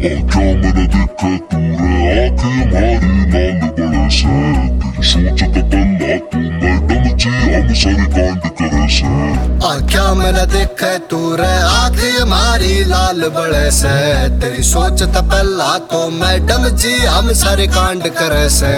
क्या मैंने देखा तूरे आंखें हमारी लाल बड़े से तेरी सोच तो पल्ला तू मैडम जी हम सारे कांड करे से क्या मैंने देखा तूरे आंखें हमारी लाल बड़े से तेरी सोच तो पल्ला तो मैडम जी हम सारे कांड करे से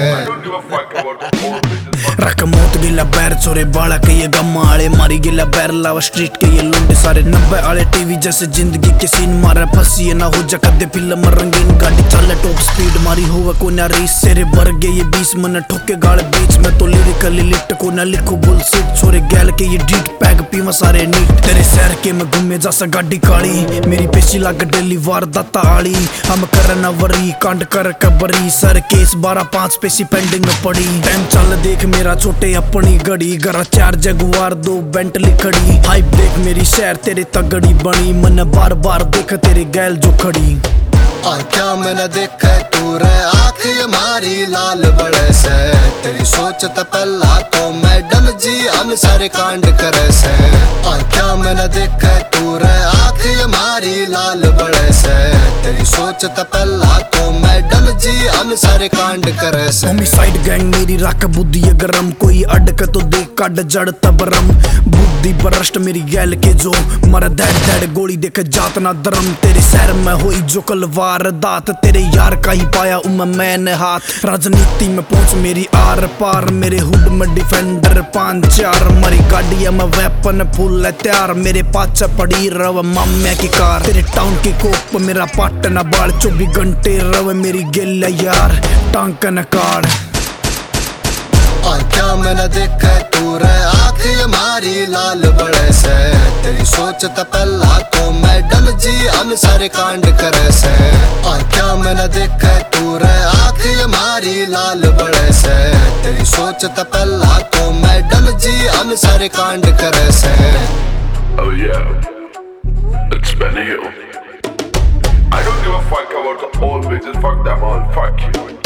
रकमोत गिला पैर छोरे बाला के ये गम्मा आले मारी गिला पैर लावा स्ट्रीट के ये लुंडे सारे 90 आले टीवी जैसे जिंदगी के सीन मारे फंसी है ना हो जा कदे फिल्म रंगीन गाड़ी चले टॉप स्पीड मारी होगा को ना रेस सेरे भर गए ये 20 मन ठोके गाल बीच में तो लिरिकली लिट को ना लिखो बुलशिट छोरे गैल के ये डीट पैग पीवा सारे नीट तेरे शहर के में घूमे जैसा गाड़ी काली मेरी पेशी लाग डेली वारदाता आली हम करना वरी कांड कर कबरी सर केस 12-5 पेशी पेंडिंग में पड़ी टाइम चल देख मेरा छोटे अपनी गड़ी घर 4 जगुआर 2 बेंटली खड़ी हाइप देख मेरी शहर तेरे तगड़ी बनी मन बार बार देख तेरे गैल जो खड़ी क्या मैंने देखा तूरे आंखें हमारी लाल बड़े से तेरी सोच तो पल्ला तो मैडम जी हम सारे कांड करे से क्या मैंने देखा तूरे आंखें हमारी लाल बड़े से तेरी सोच तो पल्ला तो मैडम जी हम सारे कांड करे से होमिसाइड गैंग मेरी राख बुद्धि गरम कोई अडक तो देख काट जड़ तबरम बुद्धि बरस्ट मेरी गैल के जो मर धड़ गोली देख जात ना धर्म तेरे शहर में हुई जो कलवार दात तेरे यार का ही पाया मैंने हाथ राजनीति में पहुंच मेरी आर पार मेरे हुड में डिफेंडर 5-4 मरी गाड़ी में वेपन फुल है तैयार मेरे पाचा पड़ी रव माम्या की कार तेरे टाउन की कोप मेरा पाटना बाल 24 घंटे रव मेरी गिल यार टांकन कार्ड क्या मैंने देखा तूरे आंखें हमारी लाल बड़े से तेरी सोच तो पल्ला तो मैडम जी हम सारे कांड करे से क्या मैंने देखा तूरे आंखें हमारी लाल बड़े से तेरी सोच तो पल्ला तो मैडम जी हम सारे कांड करे से Oh yeah, it's Benny Hill. I don't give a fuck about the old bitches, fuck them all, fuck you.